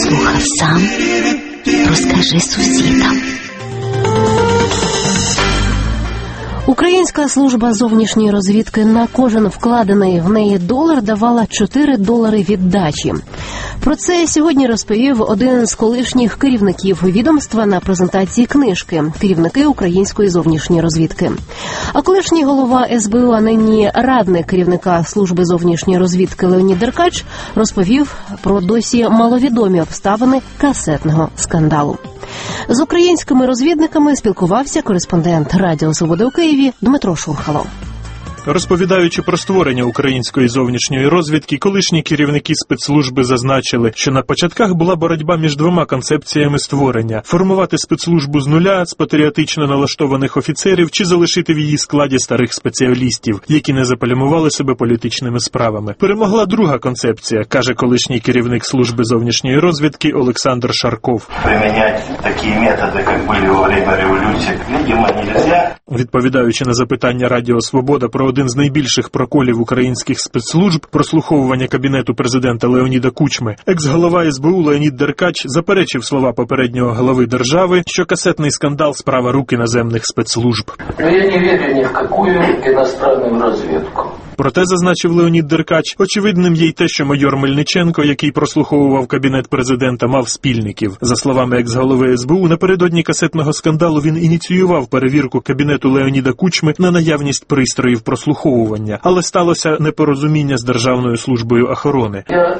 слухав сам, розкажи сусідам. Українська служба зовнішньої розвідки на кожен вкладений в неї долар давала $4 віддачі. Про це сьогодні розповів один з колишніх керівників відомства на презентації книжки «Керівники української зовнішньої розвідки». А колишній голова СБУ, а нині радник керівника служби зовнішньої розвідки Леонід Деркач розповів про досі маловідомі обставини касетного скандалу. З українськими розвідниками спілкувався кореспондент Радіо Свобода у Києві Дмитро Шурхало. Розповідаючи про створення української зовнішньої розвідки, колишні керівники спецслужби зазначили, що на початках була боротьба між двома концепціями створення – формувати спецслужбу з нуля, з патріотично налаштованих офіцерів, чи залишити в її складі старих спеціалістів, які не запальмували себе політичними справами. Перемогла друга концепція, каже колишній керівник служби зовнішньої розвідки Олександр Шарков. Приміняти такі методи, як були во время революції, видимо, нельзя. Відповідаючи на запитання Радіо Свобода про один з найбільших проколів українських спецслужб – прослуховування Кабінету президента Леоніда Кучми, екс-голова СБУ Леонід Деркач заперечив слова попереднього глави держави, що касетний скандал – справа рук іноземних спецслужб. Я не вірю ні в яку іностранну розвідку. Проте, зазначив Леонід Деркач, очевидним є й те, що майор Мельниченко, який прослуховував Кабінет президента, мав спільників. За словами екс-голови СБУ, напередодні касетного скандалу він ініціював перевірку Кабінету Леоніда Кучми на наявність пристроїв прослуховування. Але сталося непорозуміння з Державною службою охорони.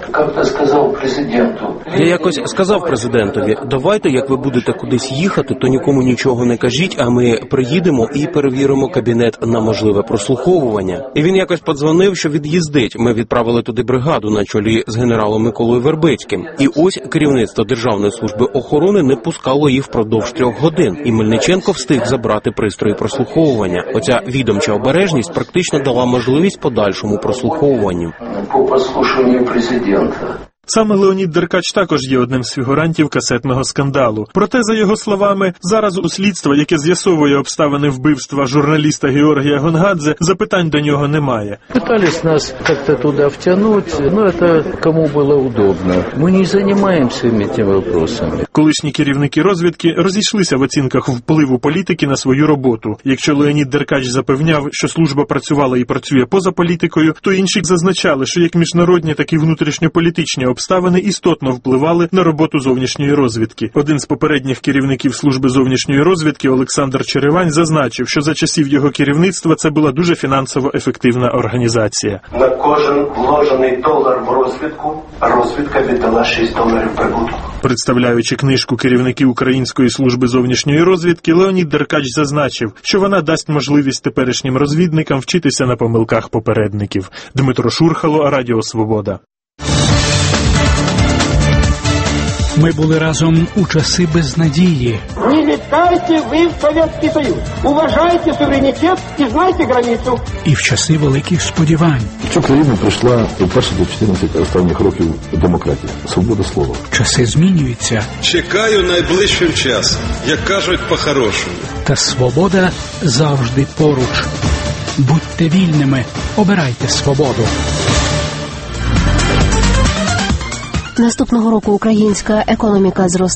Я якось сказав президентові, давайте, як ви будете кудись їхати, то нікому нічого не кажіть, а ми приїдемо і перевіримо кабінет на можливе прослуховування. І він якось подзвонив, що від'їздить. Ми відправили туди бригаду на чолі з генералом Миколою Вербицьким. І ось керівництво Державної служби охорони не пускало їх впродовж 3 годин. І Мельниченко встиг забрати пристрої прослуховування. Оця відомча обережність практично дала можливість подальшому прослуховуванню. По прослушуванню президента. Саме Леонід Деркач також є одним з фігурантів касетного скандалу. Проте, за його словами, зараз у слідства, яке з'ясовує обставини вбивства журналіста Георгія Гонгадзе, запитань до нього немає. Пытались нас как-то туда втянуть, но это кому было удобно. Мы не занимаемся этими вопросами. Колишні керівники розвідки розійшлися в оцінках впливу політики на свою роботу. Якщо Леонід Деркач запевняв, що служба працювала і працює поза політикою, то інші зазначали, що як міжнародні, так і внутрішньополітичні обставини істотно впливали на роботу зовнішньої розвідки. Один з попередніх керівників служби зовнішньої розвідки Олександр Черевань зазначив, що за часів його керівництва це була дуже фінансово ефективна організація. На кожен вложений долар в розвідку, розвідка віддала $6 прибутку. Представляючи книжку «Керівники української служби зовнішньої розвідки», Леонід Деркач зазначив, що вона дасть можливість теперішнім розвідникам вчитися на помилках попередників. Дмитро Шурхало, Радіо Свобода. Ми були разом у часи безнадії. Не літайте ви в Совєтський Союз. Уважайте суверенітет і знайте границю. І в часи великих сподівань. В цю країну прийшла вперше до 14 останніх років демократія, свобода слова. Часи змінюються. Чекаю найближчим часом, як кажуть по-хорошому. Та свобода завжди поруч. Будьте вільними, обирайте свободу. Наступного року українська економіка зросте